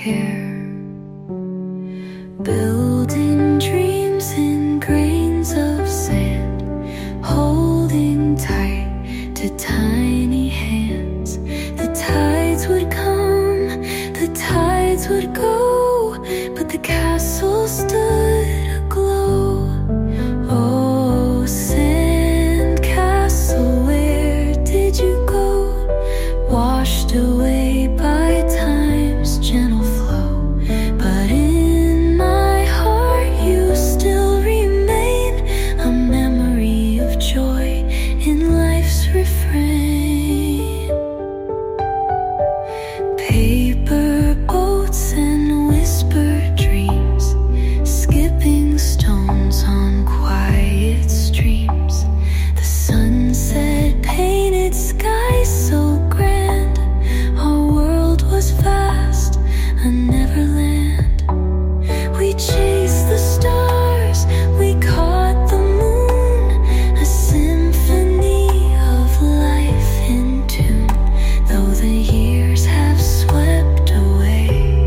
care. Building dreams in grains of sand, holding tight to tiny hands. The tides would come, the tides would go, but the castle stood aglow. Oh, sand castle, where did you go? Washed away by time's gentle flow, but in my heart you still remain, a memory of joy in life's refrain. Paper boats and whispered dreams, skipping stones on quiet streams. The sunset painted skies so grand, our world was vast, a neverland. We chased the stars, we caught the moon, a symphony of life in tune. Though the years have swept away,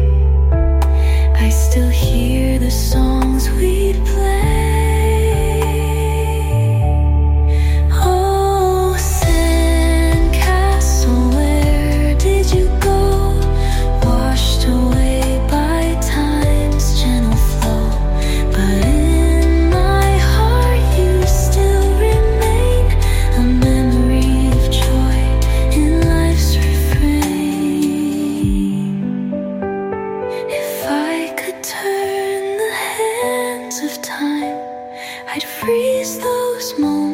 I still hear the songs we'd play. Oh, sandcastle, where did you go? Washed away by time's gentle flow, but in my heart you still remain, a memory of joy in life's refrain. If I could turn the hands of time, I'd freeze those moments